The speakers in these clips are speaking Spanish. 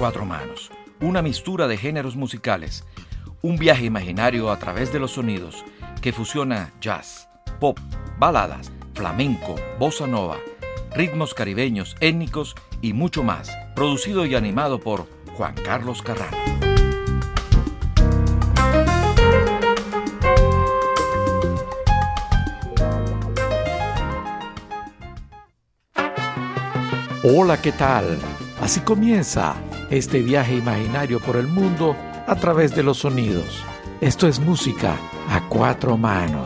cuatro manos, una mistura de géneros musicales, un viaje imaginario a través de los sonidos que fusiona jazz, pop, baladas, flamenco, bossa nova, ritmos caribeños, étnicos y mucho más, producido y animado por Juan Carlos Carrano. Hola, ¿qué tal? Así comienza este viaje imaginario por el mundo a través de los sonidos. Esto es música a cuatro manos.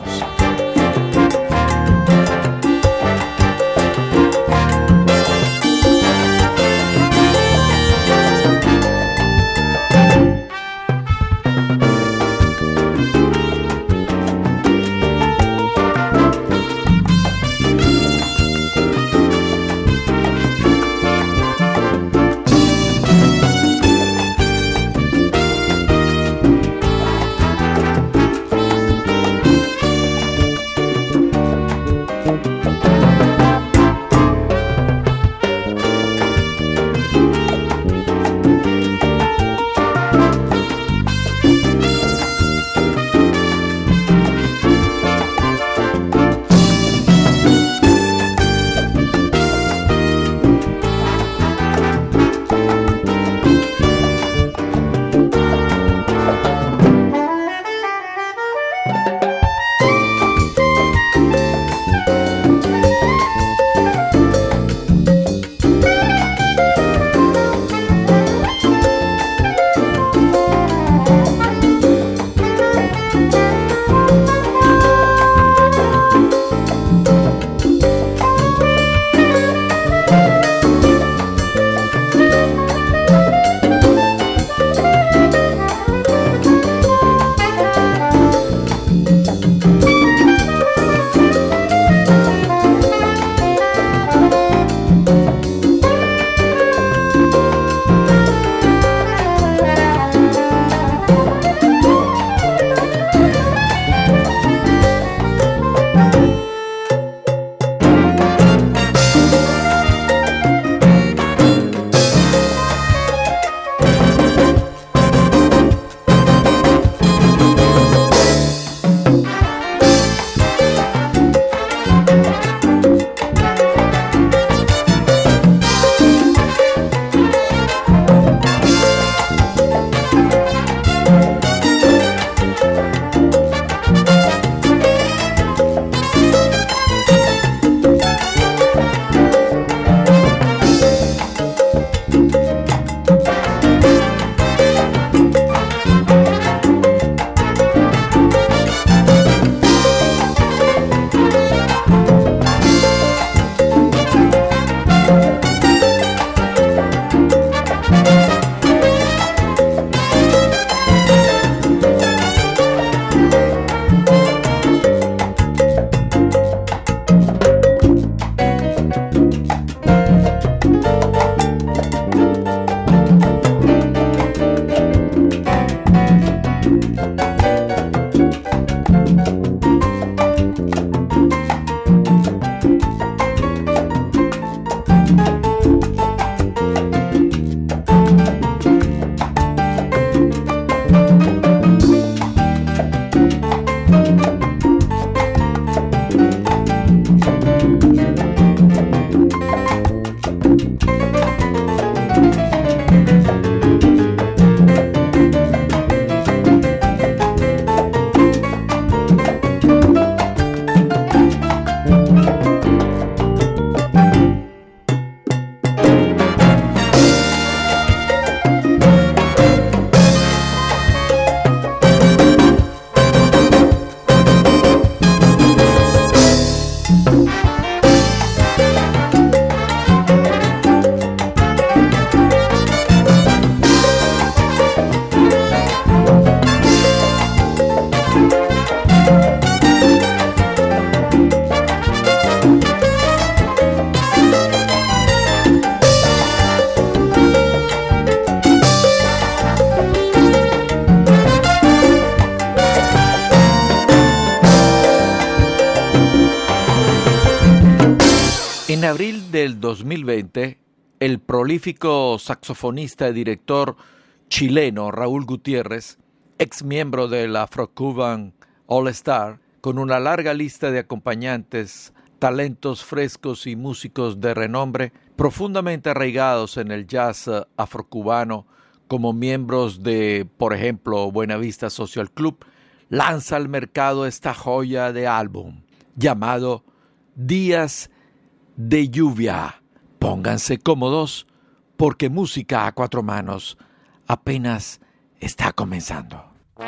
En abril del 2020, el prolífico saxofonista y director chileno Raúl Gutiérrez, ex miembro del Afro-Cuban All Star, con una larga lista de acompañantes, talentos frescos y músicos de renombre, profundamente arraigados en el jazz afrocubano, como miembros de, por ejemplo, Buenavista Social Club, lanza al mercado esta joya de álbum llamado Días de Lluvia. Pónganse cómodos porque Música a Cuatro Manos apenas está comenzando.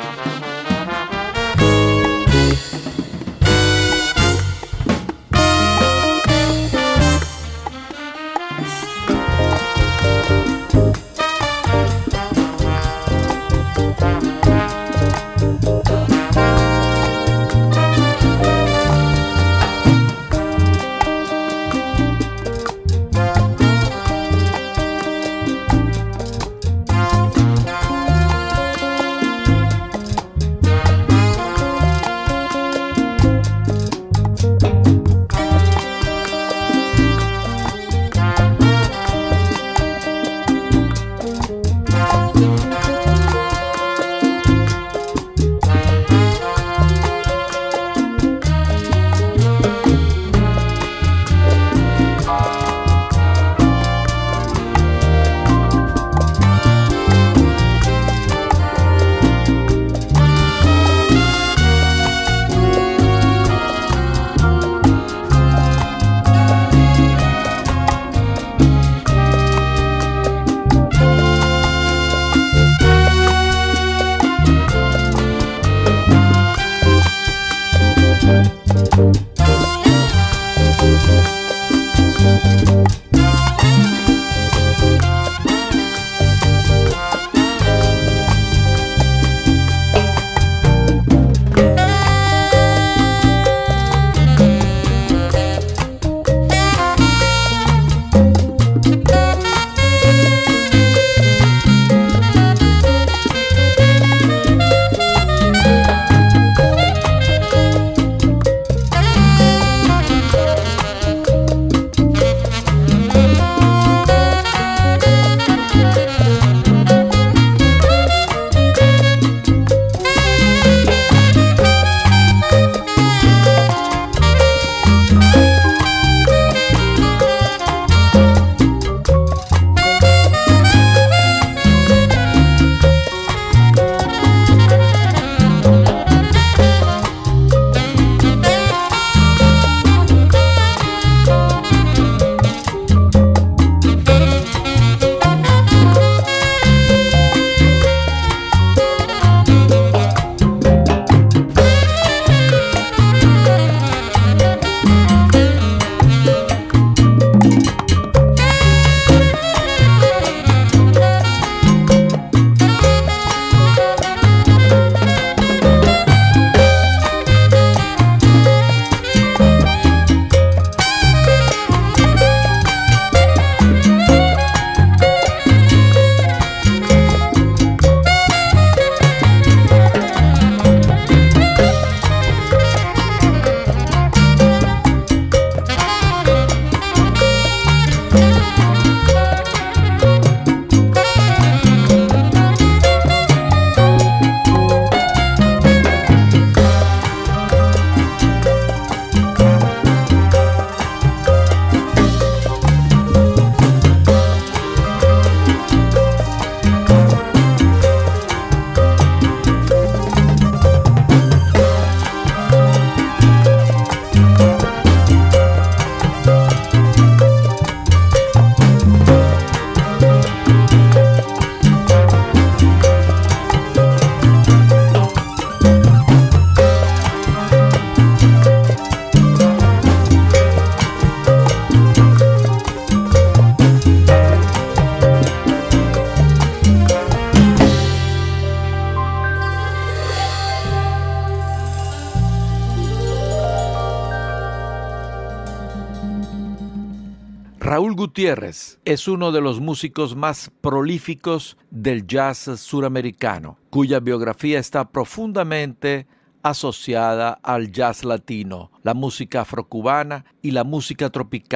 Raúl Gutiérrez es uno de los músicos más prolíficos del jazz suramericano, cuya biografía está profundamente asociada al jazz latino, la música afrocubana y la música tropical,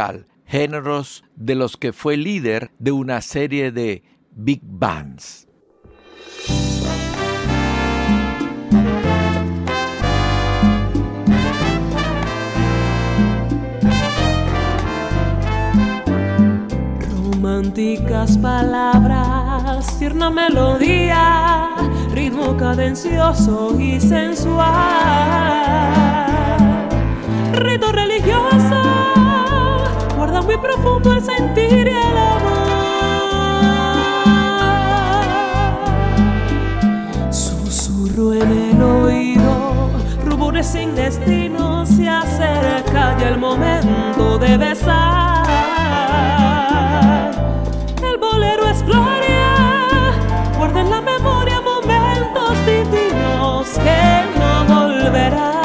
géneros de los que fue líder de una serie de big bands. Románticas palabras, tierna melodía, ritmo cadencioso y sensual, rito religioso, guarda muy profundo el sentir y el amor. Susurro en el oído, rumores sin destino, se acerca ya el momento de besar. El bolero es gloria, guarda en la memoria momentos divinos que no volverán.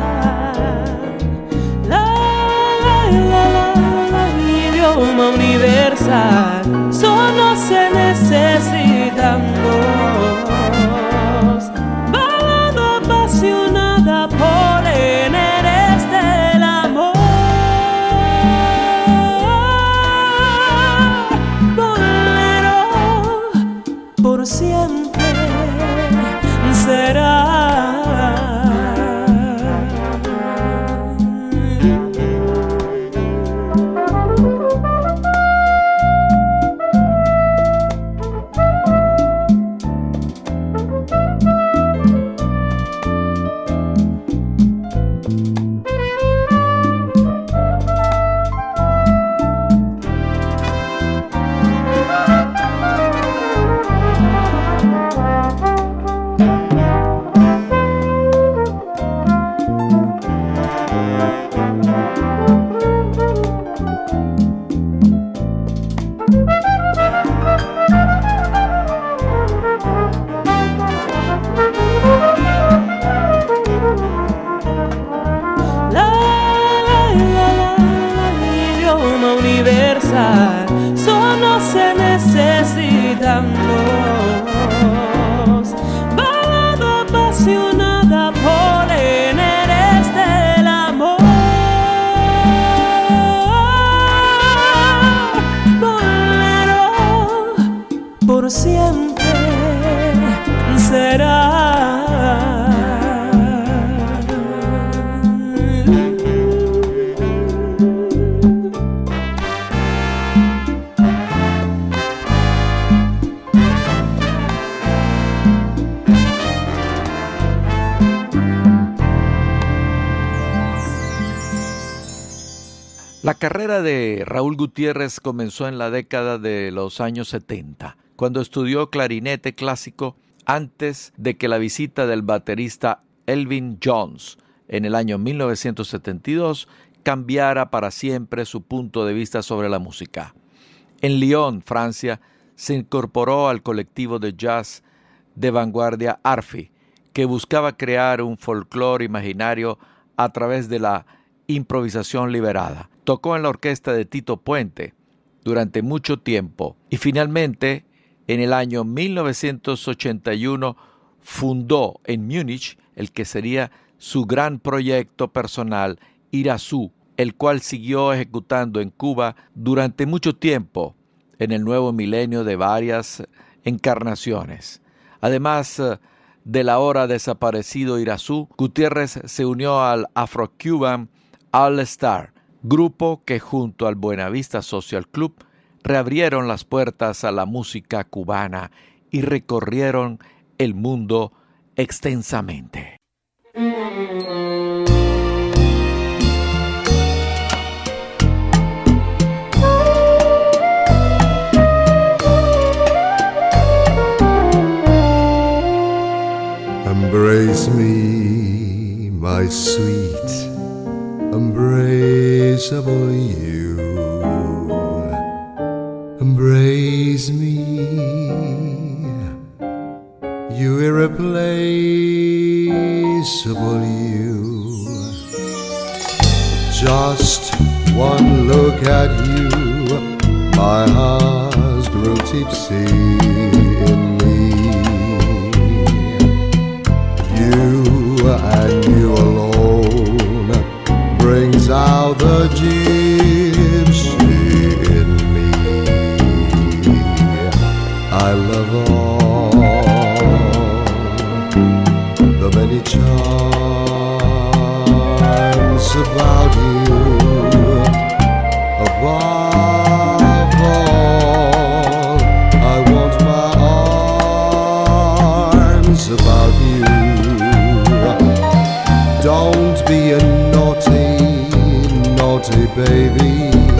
Idioma universal, solo se necesitan dos. Balada apasionada por eres del amor. Bolero por siempre será. Solo se necesitan dos. Balada apasionada por eres del amor. Bolero por siempre será. La carrera de Raúl Gutiérrez comenzó en la década de los años 70, cuando estudió clarinete clásico antes de que la visita del baterista Elvin Jones en el año 1972 cambiara para siempre su punto de vista sobre la música. En Lyon, Francia, se incorporó al colectivo de jazz de vanguardia Arfi, que buscaba crear un folclore imaginario a través de la improvisación liberada. Tocó en la orquesta de Tito Puente durante mucho tiempo y finalmente en el año 1981 fundó en Múnich el que sería su gran proyecto personal, Irazú, el cual siguió ejecutando en Cuba durante mucho tiempo en el nuevo milenio de varias encarnaciones. Además del ahora desaparecido Irazú, Gutiérrez se unió al Afro-Cuban All Star, grupo que junto al Buenavista Social Club reabrieron las puertas a la música cubana y recorrieron el mundo extensamente. Embrace me, my sweet, embraceable you. Embrace me, you irreplaceable you. Just one look at you, my heart's grown tipsy in me. You and you alone brings out the gypsy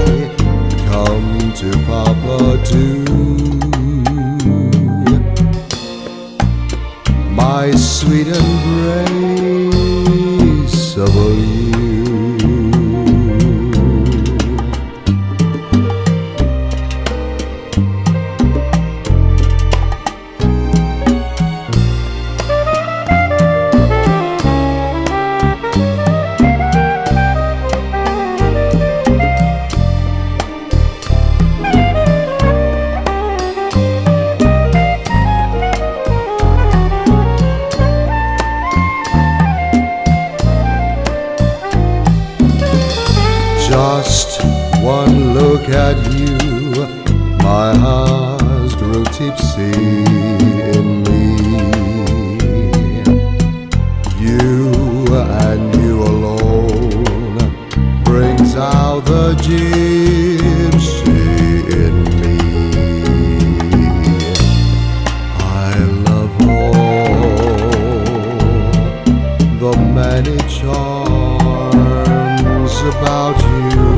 come to Papa too. My sweet embrace of you. Just one look at you, my heart grew tipsy in me. You and you alone brings out the gypsy in me. I love all the many charms about you.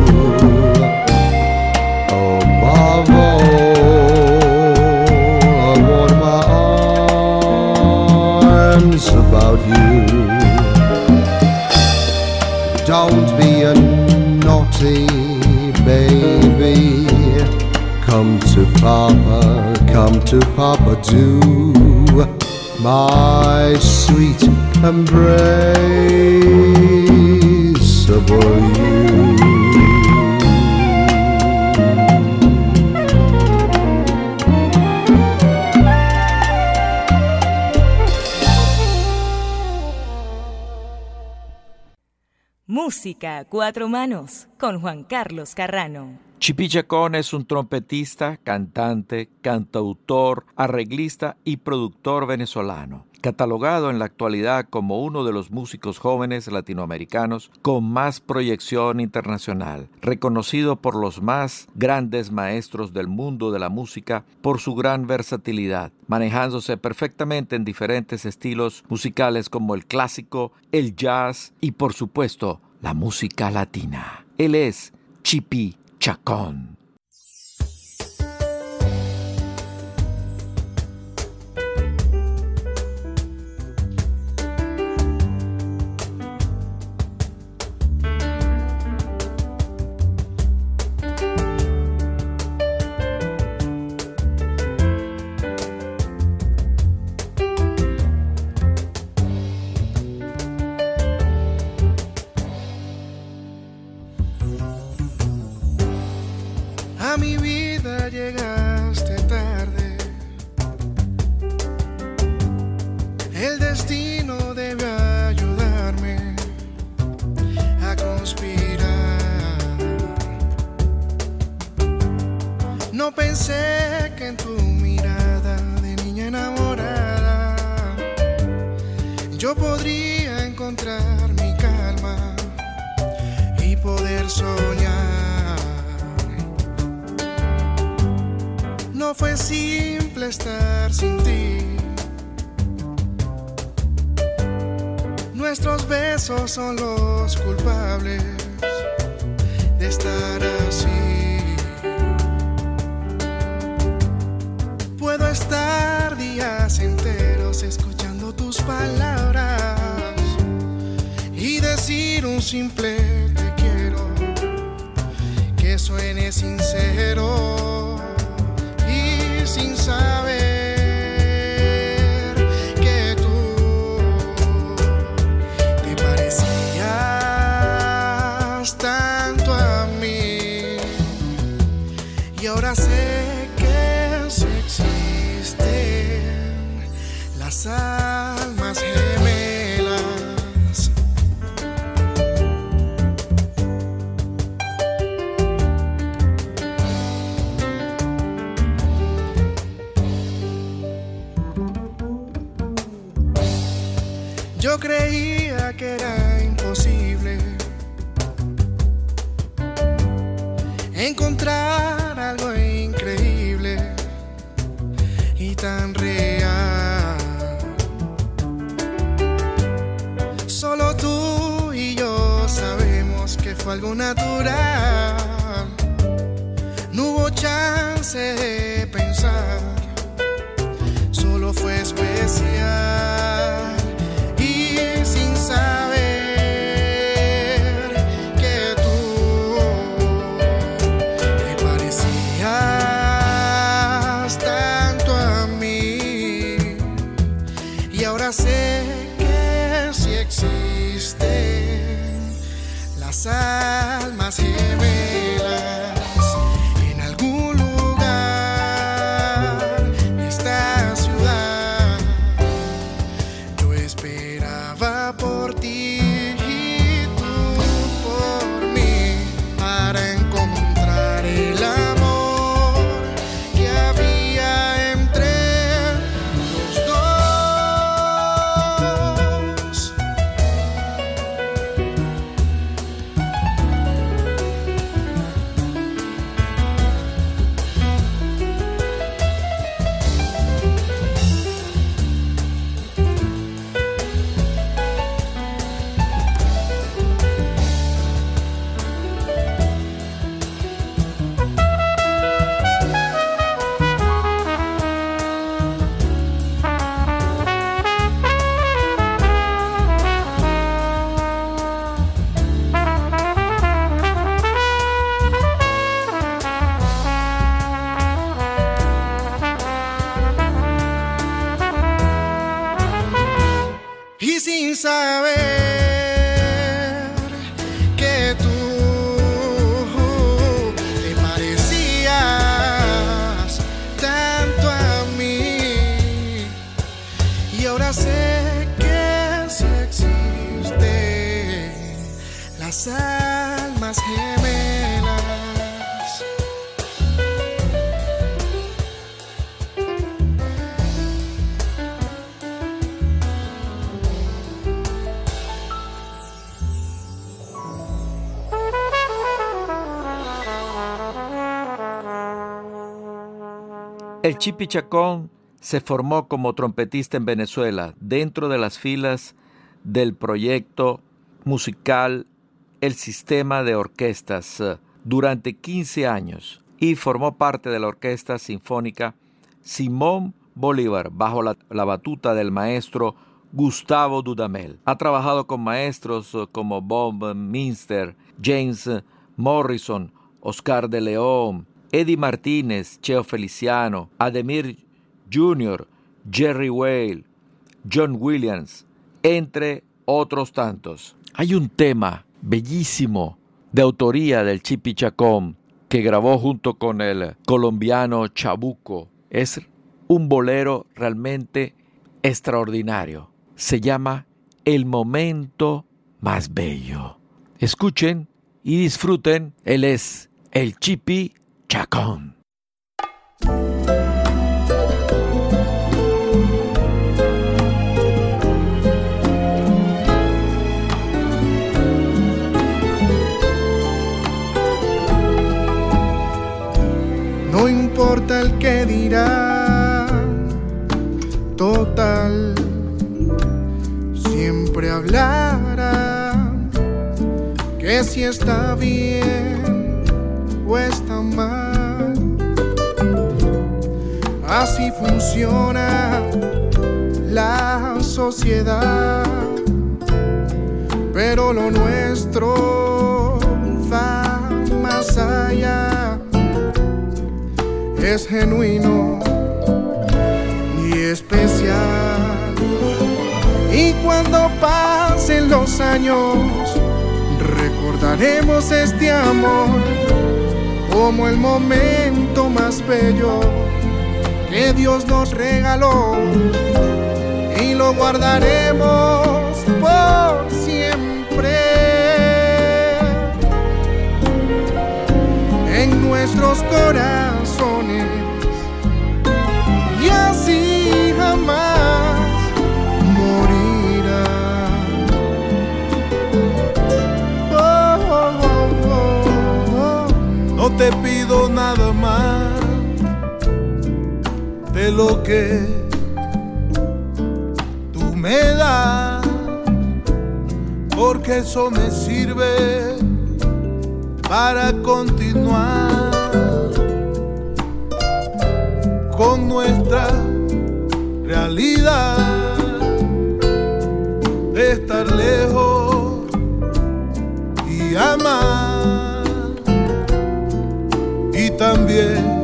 Above all, I want my arms about you. Don't be a naughty baby. Come to Papa do. My sweet embrace of you. Música a cuatro manos con Juan Carlos Carrano. Chipí Chacón es un trompetista, cantante, cantautor, arreglista y productor venezolano, catalogado en la actualidad como uno de los músicos jóvenes latinoamericanos con más proyección internacional, reconocido por los más grandes maestros del mundo de la música por su gran versatilidad, manejándose perfectamente en diferentes estilos musicales como el clásico, el jazz y, por supuesto, la música latina. Él es Chipí Chacón. A mi vida llegaste tarde. El destino debe ayudarme a conspirar. No pensé que en tu mirada de niña enamorada yo podría encontrar mi calma y poder soñar. No fue simple estar sin ti. Nuestros besos son los culpables de estar así. Puedo estar días enteros escuchando tus palabras y decir un simple te quiero que suene sincero. Sin saber que tú te parecías tanto a mí, y ahora sé que sí existen las almas gemelas. Yo creía que era imposible encontrar algo increíble y tan real. Solo tú y yo sabemos que fue algo natural. El Chipi Chacón se formó como trompetista en Venezuela dentro de las filas del proyecto musical El Sistema de Orquestas durante 15 años y formó parte de la Orquesta Sinfónica Simón Bolívar bajo la batuta del maestro Gustavo Dudamel. Ha trabajado con maestros como Bob Minster, James Morrison, Oscar de León, Eddie Martínez, Cheo Feliciano, Ademir Jr., Jerry Whale, John Williams, entre otros tantos. Hay un tema bellísimo de autoría del Chipi Chacón que grabó junto con el colombiano Chabuco. Es un bolero realmente extraordinario. Se llama El Momento Más Bello. Escuchen y disfruten. Él es el Chipi Chacón. No importa el que dirá, total, siempre hablará que si está bien o está mal. Así funciona la sociedad, pero lo nuestro va más allá. Es genuino y especial. Y cuando pasen los años, recordaremos este amor como el momento más bello que Dios nos regaló, y lo guardaremos por siempre en nuestros corazones, y así jamás morirá. No te pido nada más de lo que tú me das, porque eso me sirve para continuar con nuestra realidad de estar lejos y amar, y también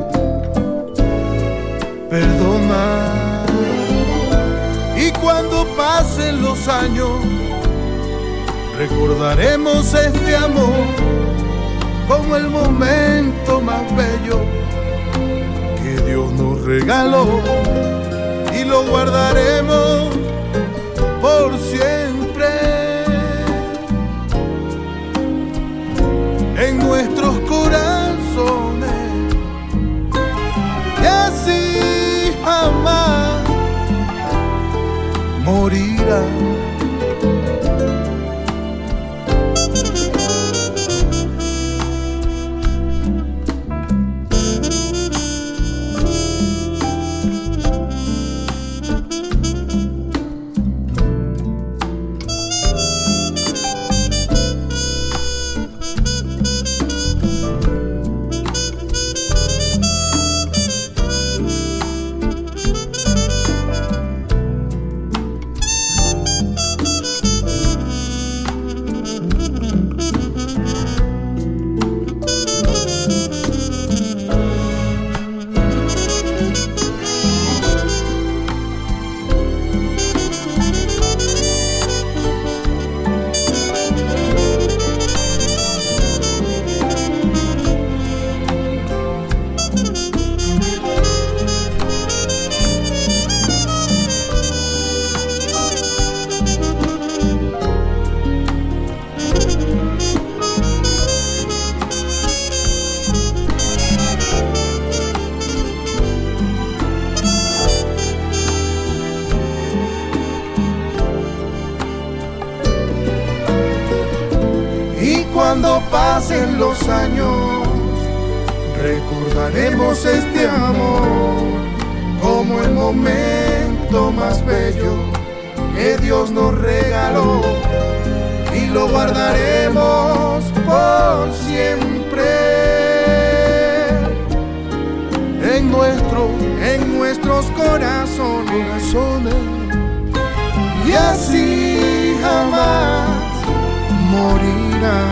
perdonar. Y cuando pasen los años, recordaremos este amor como el momento más bello que Dios nos regaló, y lo guardaremos por siempre en nuestros corazones, y así jamás morirá. Cuando pasen los años, recordaremos este amor como el momento más bello que Dios nos regaló y lo guardaremos por siempre en nuestros corazones, y así jamás morirá.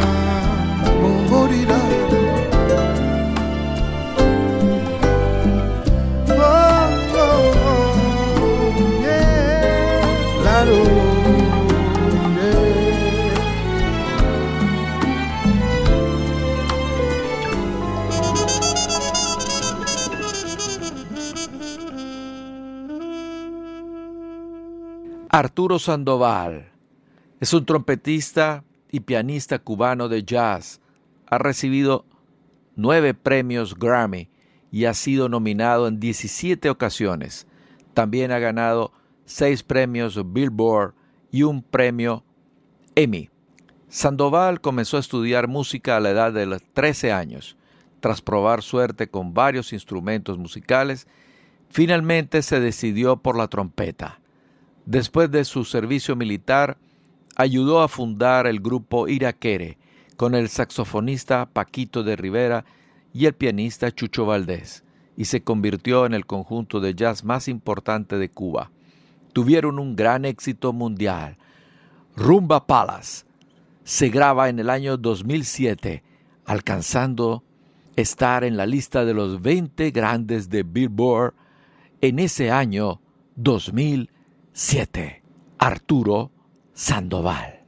Arturo Sandoval es un trompetista y pianista cubano de jazz. Ha recibido 9 premios Grammy y ha sido nominado en 17 ocasiones. También ha ganado 6 premios Billboard y un premio Emmy. Sandoval comenzó a estudiar música a la edad de los 13 años. Tras probar suerte con varios instrumentos musicales, finalmente se decidió por la trompeta. Después de su servicio militar, ayudó a fundar el grupo Iraquere con el saxofonista Paquito de Rivera y el pianista Chucho Valdés, y se convirtió en el conjunto de jazz más importante de Cuba. Tuvieron un gran éxito mundial. Rumba Palace se graba en el año 2007, alcanzando estar en la lista de los 20 grandes de Billboard en ese año 2007. Arturo Sandoval.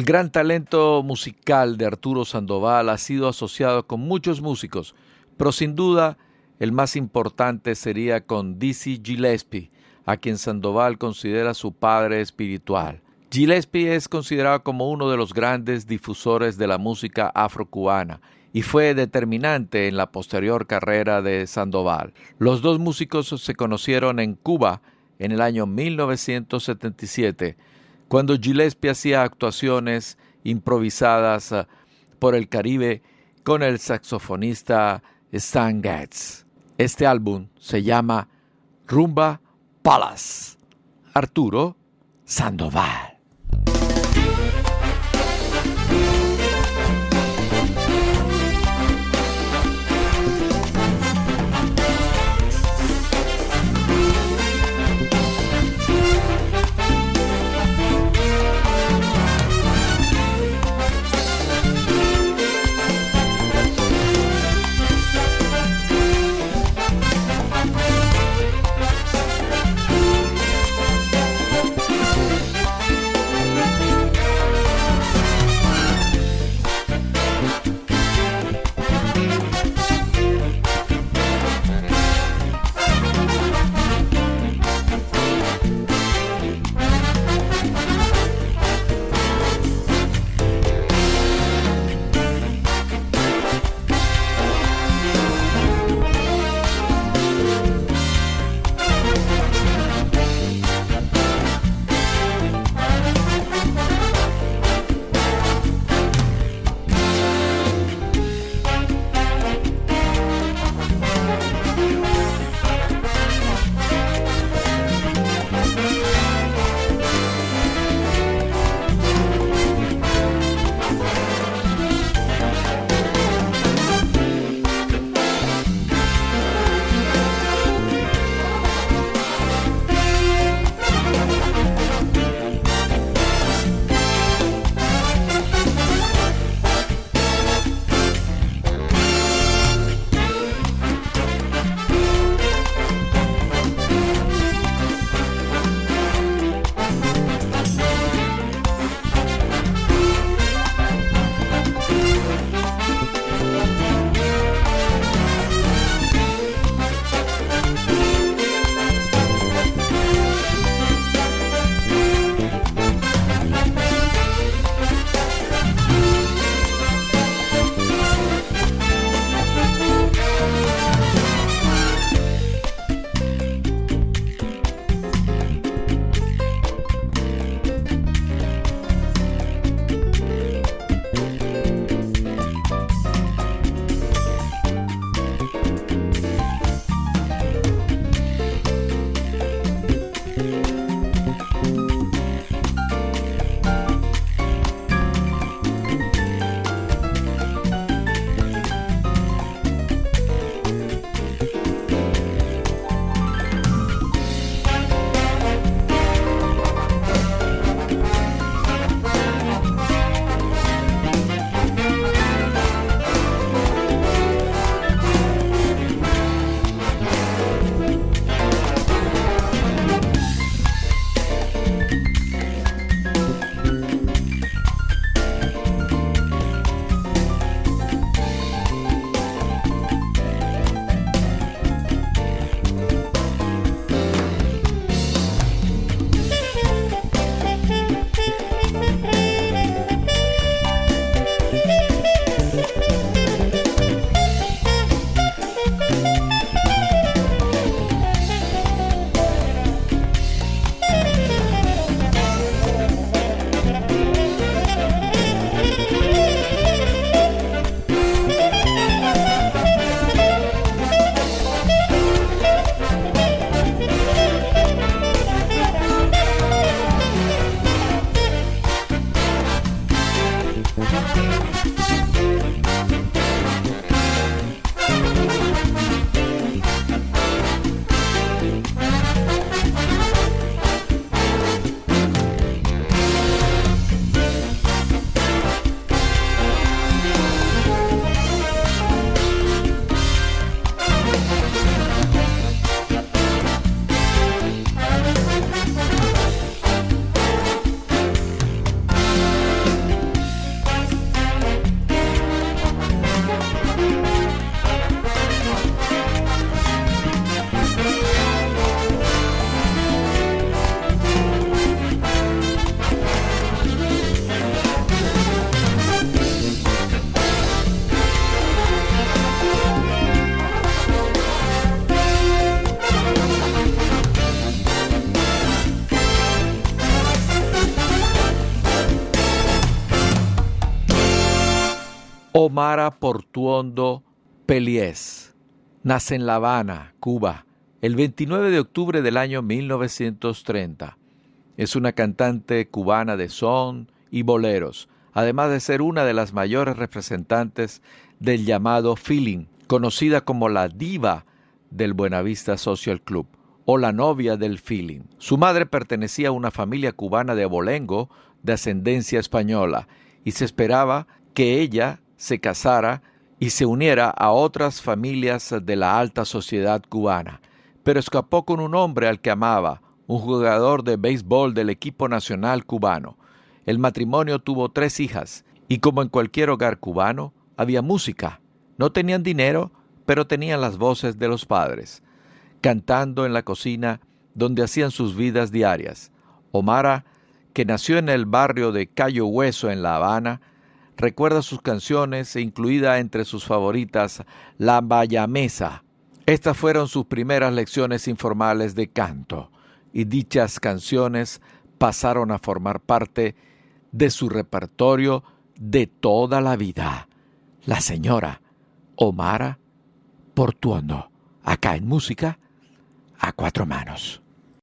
El gran talento musical de Arturo Sandoval ha sido asociado con muchos músicos, pero sin duda el más importante sería con Dizzy Gillespie, a quien Sandoval considera su padre espiritual. Gillespie es considerado como uno de los grandes difusores de la música afrocubana y fue determinante en la posterior carrera de Sandoval. Los dos músicos se conocieron en Cuba en el año 1977, cuando Gillespie hacía actuaciones improvisadas por el Caribe con el saxofonista Stan Getz. Este álbum se llama Rumba Palace. Arturo Sandoval. Omara Portuondo Peliés nace en La Habana, Cuba, el 29 de octubre del año 1930. Es una cantante cubana de son y boleros, además de ser una de las mayores representantes del llamado feeling, conocida como la diva del Buenavista Social Club o la novia del feeling. Su madre pertenecía a una familia cubana de abolengo de ascendencia española y se esperaba que ella se casara y se uniera a otras familias de la alta sociedad cubana, pero escapó con un hombre al que amaba, un jugador de béisbol del equipo nacional cubano. El matrimonio tuvo 3 hijas y, como en cualquier hogar cubano, había música. No tenían dinero, pero tenían las voces de los padres, cantando en la cocina donde hacían sus vidas diarias. Omara, que nació en el barrio de Cayo Hueso en La Habana, recuerda sus canciones e incluida entre sus favoritas La Bayamesa. Estas fueron sus primeras lecciones informales de canto y dichas canciones pasaron a formar parte de su repertorio de toda la vida. La señora Omara Portuondo, acá en Música a 4 manos.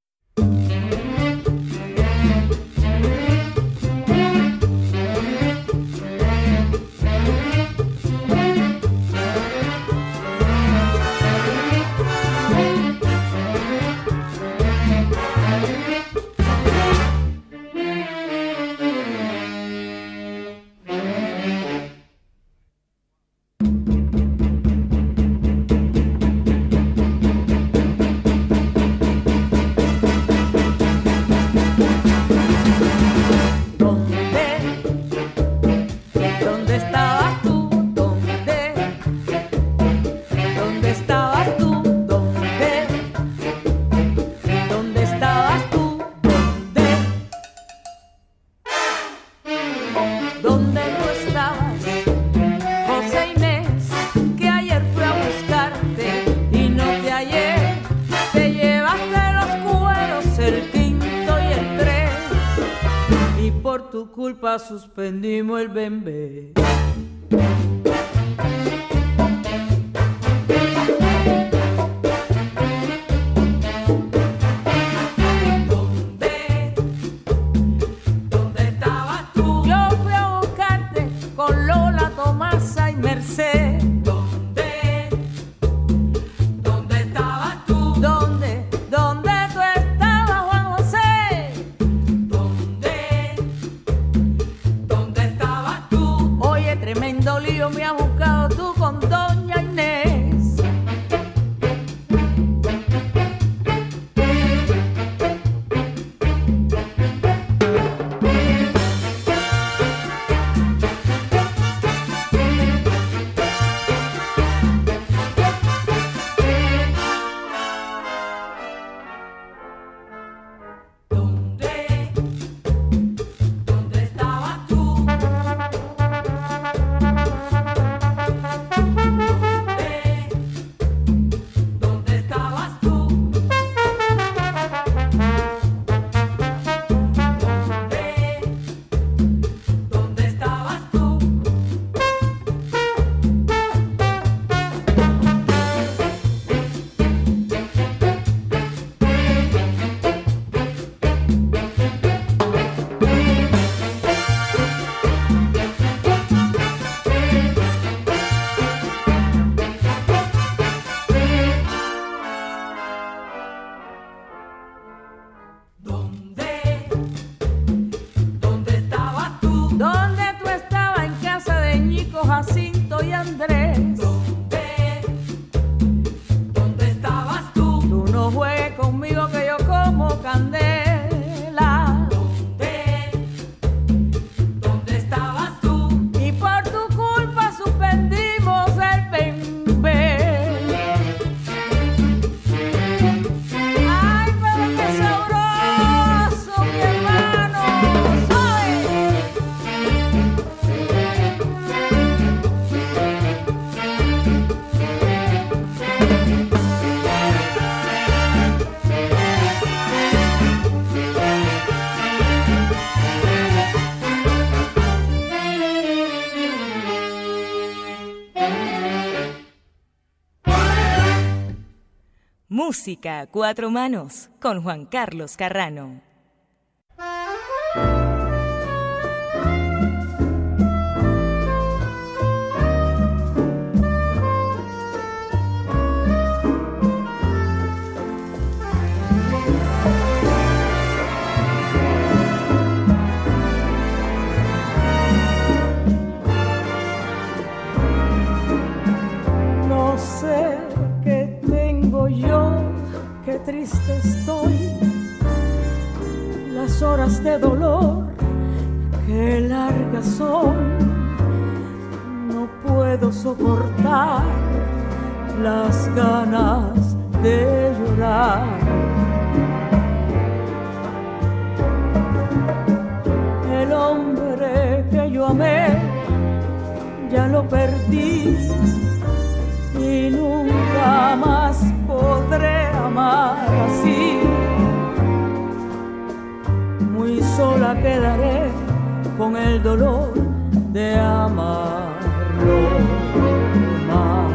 Suspendimos el bembé. ¿Dónde estabas tú? Yo fui a buscarte con Lola, Tomasa y Merced. ¿Dónde estabas tú? ¿Dónde tú estabas, Juan José? ¿Dónde estabas tú? Oye, tremendo Música a cuatro manos con Juan Carlos Carrano. No sé qué tengo yo, qué triste estoy, las horas de dolor, qué largas son, no puedo soportar las ganas de llorar. El hombre que yo amé, ya lo perdí y nunca más podré amar así. Muy sola quedaré con el dolor de amarlo más.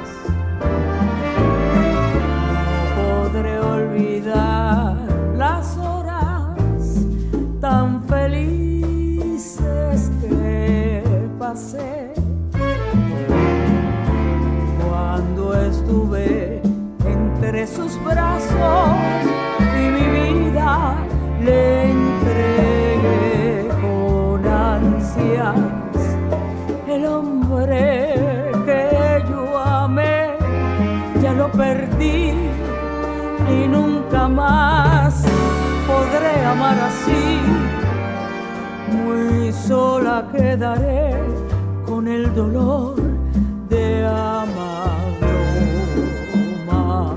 No podré olvidar las horas tan felices que pasé cuando estuve entre sus brazos y mi vida le entregué con ansias. El hombre que yo amé, ya lo perdí y nunca más podré amar así. Muy sola quedaré con el dolor de amarlo más.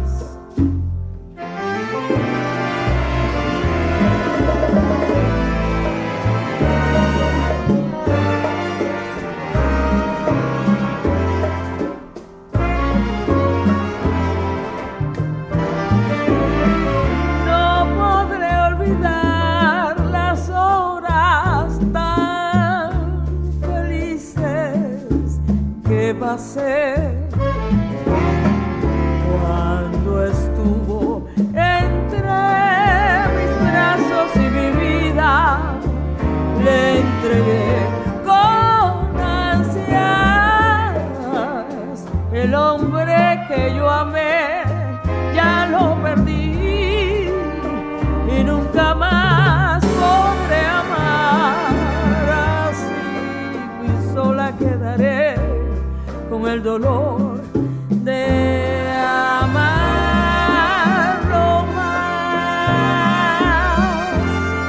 No podré olvidar las horas tan felices que pasé cuando estuvo entre mis brazos y mi vida le entregué con ansias. El hombre que yo amé, ya lo perdí y nunca más podré amar así. Y sola quedaré con el dolor de amarlo más.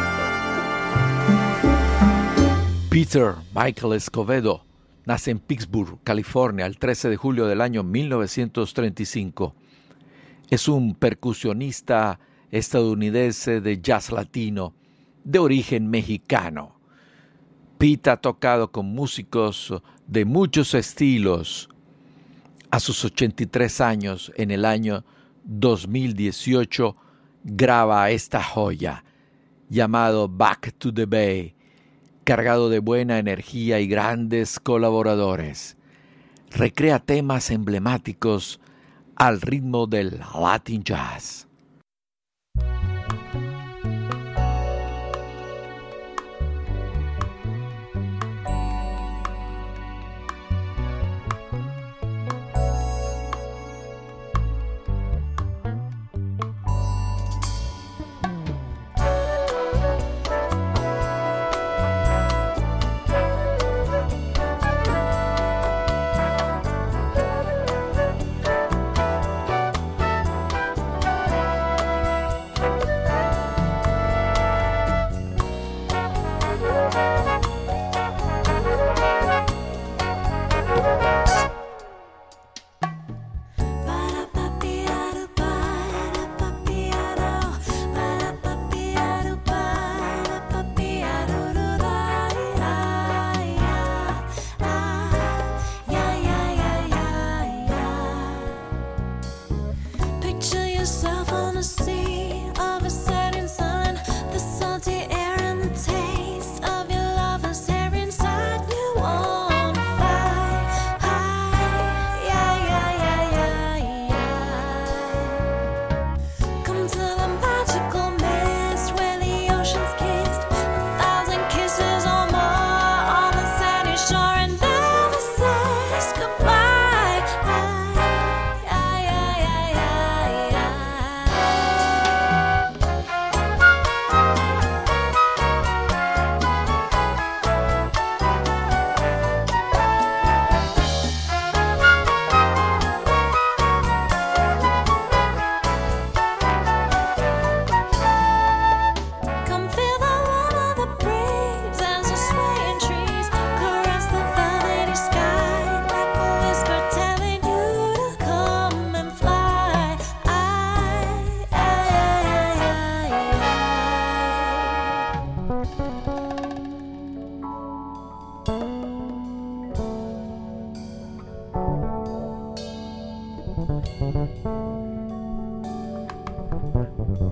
Peter Michael Escovedo nace en Pittsburgh, California, el 13 de julio del año 1935. Es un percusionista estadounidense de jazz latino de origen mexicano. Pete ha tocado con músicos de muchos estilos. A sus 83 años, en el año 2018, graba esta joya llamado Back to the Bay, cargado de buena energía y grandes colaboradores. Recrea temas emblemáticos al ritmo del Latin Jazz.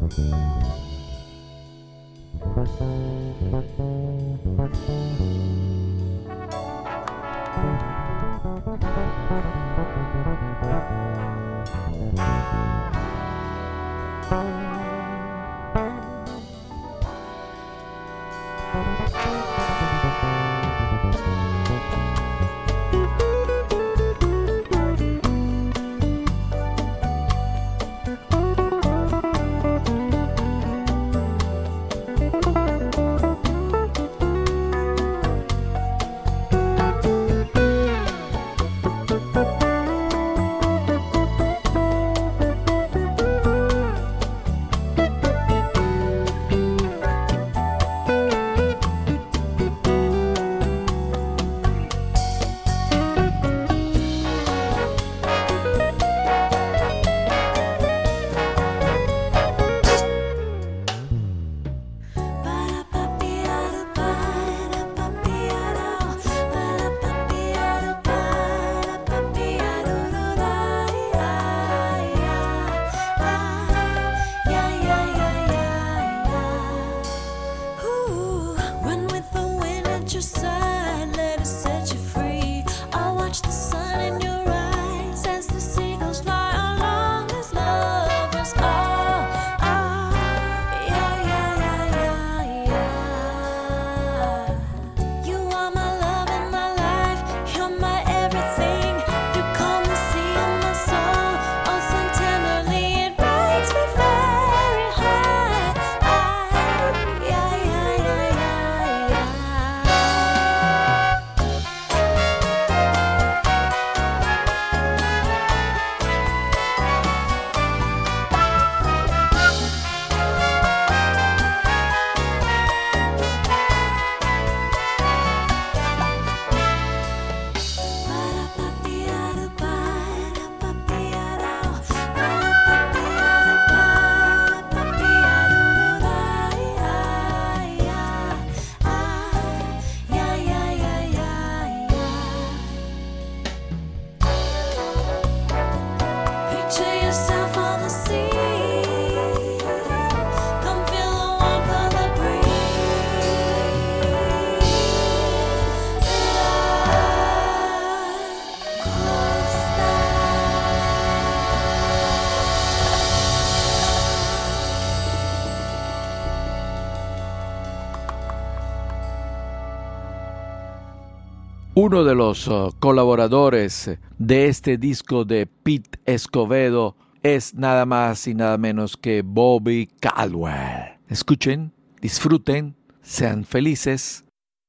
Uno de los colaboradores de este disco de Pete Escovedo es nada más y nada menos que Bobby Caldwell. Escuchen, disfruten, sean felices.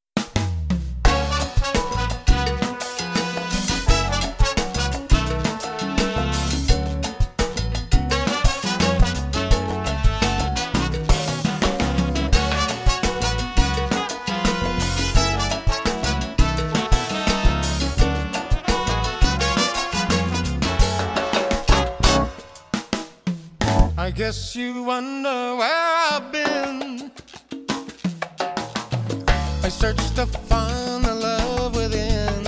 I guess you wonder where I've been. I searched to find the love within,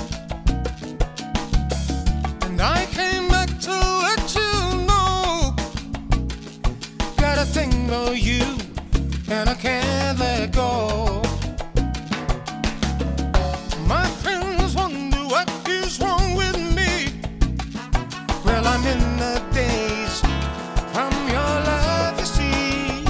and I came back to let you know, got a thing for you, and I can't let go. My friends wonder what is wrong with me. Well, I'm in the daze from your love, you see.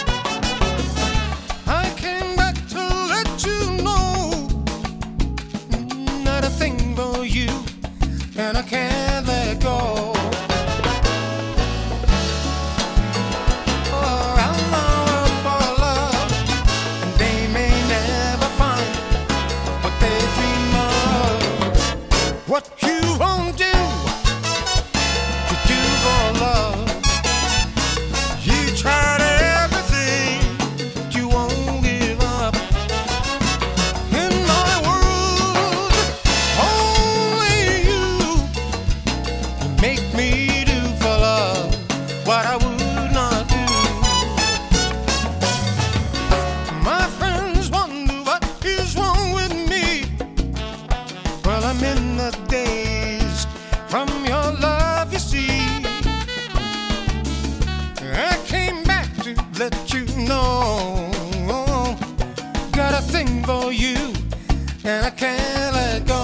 I came back to let you know, not a thing for you, and I can't let go. Oh, I'm not for love, and they may can't let go.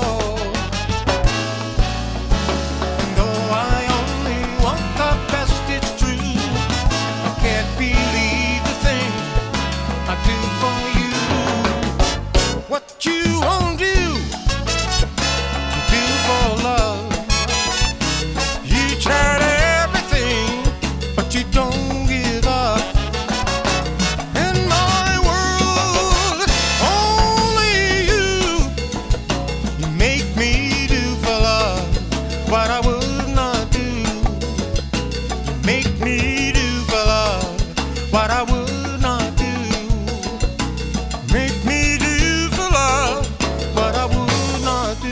And though I only want the best, it's true. I can't believe the things I do for you. What you won't do, you do for love. You tried everything, but you don't give up. In my world, only you. You make me do for love what I would not do. You make me do for love what I would not do. Make me do for love what I would not do.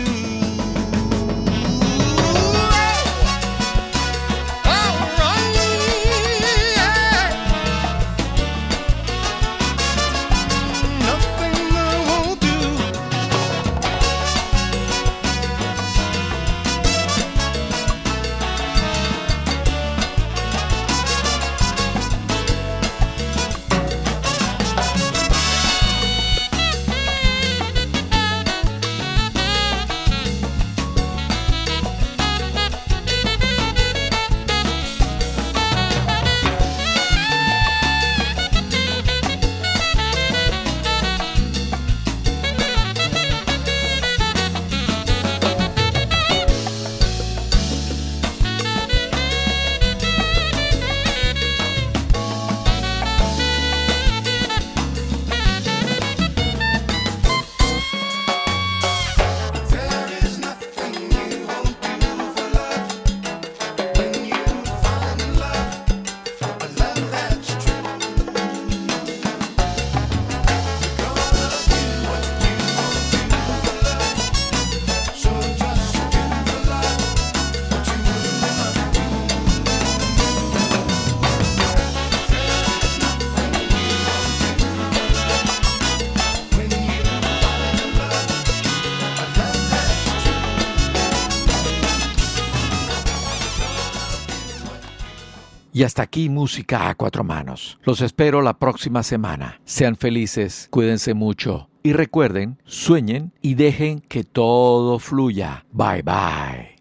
Y hasta aquí Música a Cuatro Manos. Los espero la próxima semana. Sean felices, cuídense mucho. Y recuerden, sueñen y dejen que todo fluya. Bye bye.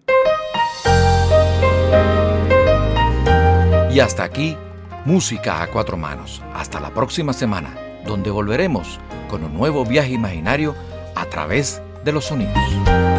Y hasta aquí Música a Cuatro Manos. Hasta la próxima semana, donde volveremos con un nuevo viaje imaginario a través de los sonidos.